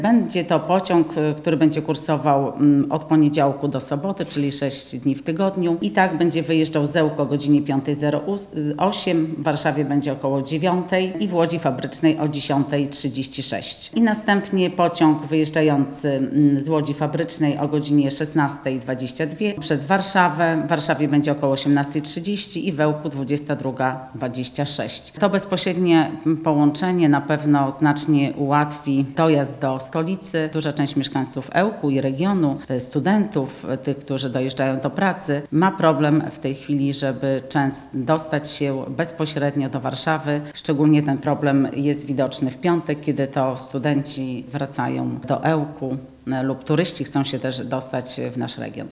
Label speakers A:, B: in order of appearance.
A: Będzie to pociąg, który będzie kursował od poniedziałku do soboty, czyli 6 dni w tygodniu. I tak będzie wyjeżdżał z Ełku o godzinie 5:08, w Warszawie będzie około 9:00 i w Łodzi Fabrycznej o 10:36. I następnie pociąg wyjeżdżający z Łodzi Fabrycznej o godzinie 16:22 przez Warszawę. W Warszawie będzie około 18:30 i w Ełku 22:26. To bezpośrednie połączenie na pewno znacznie ułatwi dojazd do stolicy. Duża część mieszkańców Ełku i regionu, studentów, tych, którzy dojeżdżają do pracy, ma problem w tej chwili, żeby dostać się bezpośrednio do Warszawy. Szczególnie ten problem jest widoczny w piątek, kiedy to studenci wracają do Ełku lub turyści chcą się też dostać w nasz region.